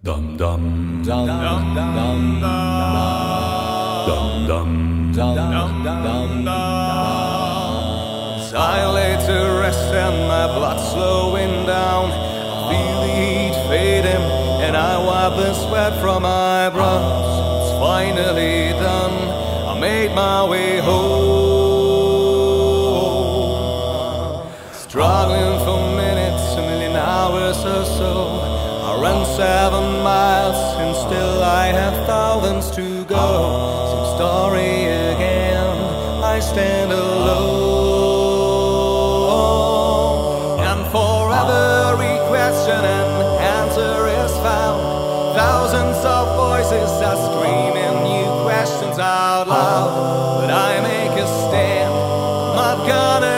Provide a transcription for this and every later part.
Dum dum dum dum dum dum dum dum dum. As I lay to rest and my blood slowing down, I feel the heat fading and I wipe the sweat from my brows. It's finally done. I made my way home, struggling for minutes, a million hours or so. I run 7 miles and still I have thousands to go. Same story again, I stand alone. And for every question an answer is found. Thousands of voices are screaming new questions out loud. But I make a stand, I'm not gonna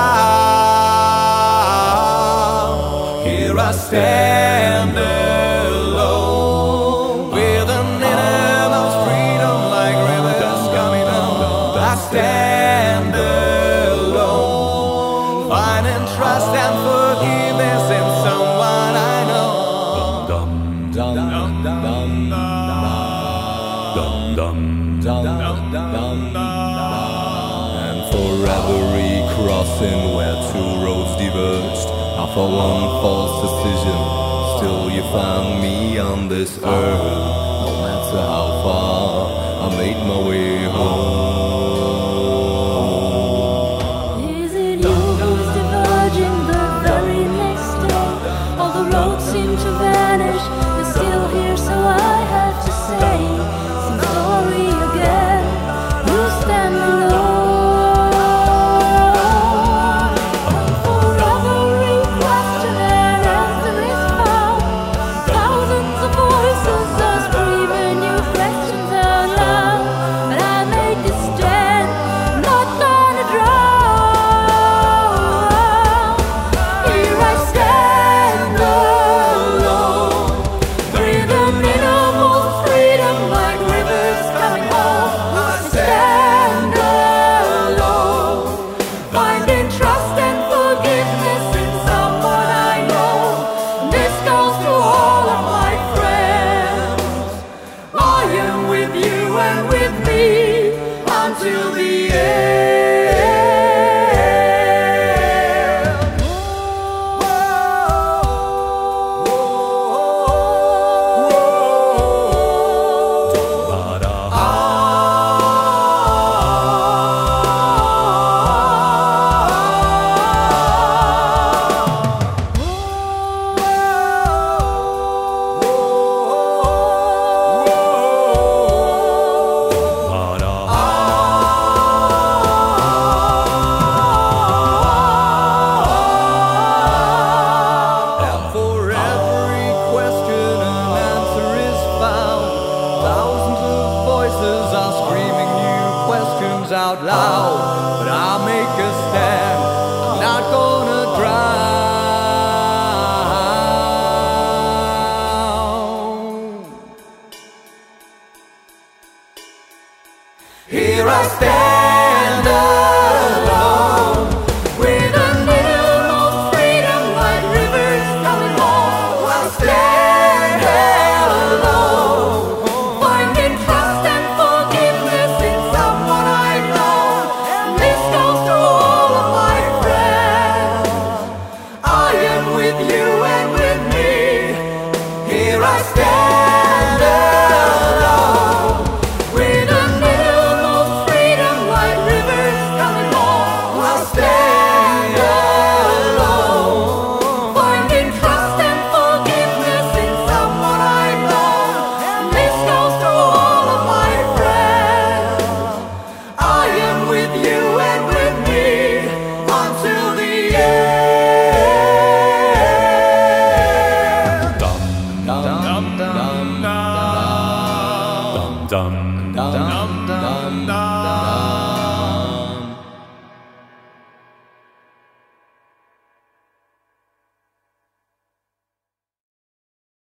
drown. Here I stand alone, with an innermost freedom like rivers coming on. I stand alone, finding trust and forgiveness in someone I know. Dum dum dum dum dum dum dum dum. And for every crossing where two roads diverged, for one false decision, still you found me on this earth. No matter how far, I made my way home. Is it you who's diverging the very next day? All the roads seem to vanish, you're still here, so I have to say, same story again, you stand alone. Until the end. Out loud, but I'll make a stand. I'm not gonna drown. Here I stand alone, with a little more freedom like rivers coming home. I'll stand alone, finding trust and forgiveness in someone I know. This goes to all of my friends. I am with you and with me. Here I stand alone, with a little more freedom like rivers coming home. I'll stand alone, finding trust and forgiveness in someone I know. This goes to all of my friends. I am with you and with me until the end. Dum dum dum dum dum dum dum dum dum.